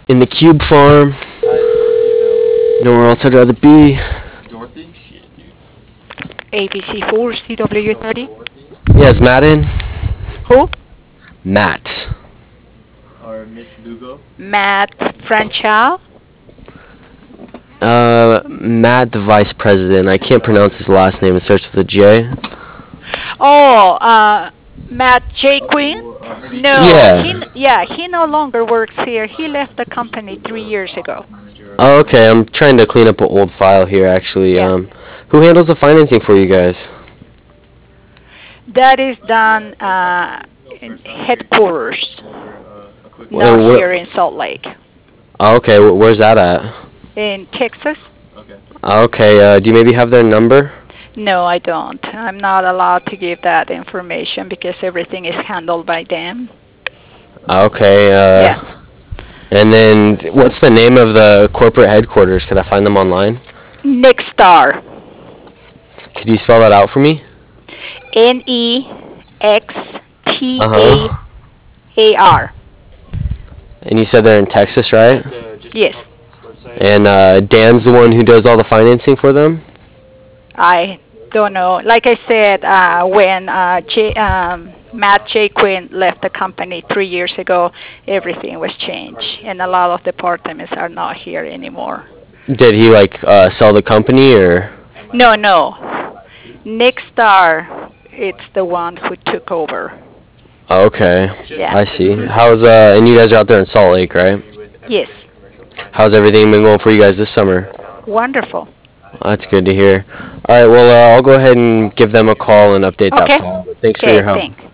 In the Cube Farm. Nowhere else I'd rather be. Dorothy? Shit, dude. ABC4 CW30. Yeah, is Matt in? Who? Matt. Or Miss Lugo? Matt Franchal. Matt, the vice president. I can't pronounce his last name. It starts with a J. Oh, Matt J. Quinn? No, Yeah. he no longer works here. He left the company 3 years ago. Oh, okay. I'm trying to clean up an old file here, actually. Yeah. Who handles the financing for you guys? That is done in headquarters, Well, not where- here in Salt Lake. Oh, okay. Where's that at? In Texas? Okay. Okay. Do you maybe have their number? No, I don't. I'm not allowed to give that information because everything is handled by them. Okay. Yeah. And then, what's the name of the corporate headquarters? Could I find them online? Nexstar. Could you spell that out for me? Nextar. And you said they're in Texas, right? Yes. And Dan's the one who does all the financing for them? I don't know. Like I said, when Matt J. Quinn left the company 3 years ago, everything was changed, and a lot of departments are not here anymore. Did he, sell the company, or? No. Nexstar, it's the one who took over. Okay. Yeah. I see. And you guys are out there in Salt Lake, right? Yes. How's everything been going for you guys this summer? Wonderful. That's good to hear. All right, well, I'll go ahead and give them a call and update that Okay. file. Thanks for Okay, your help. thanks.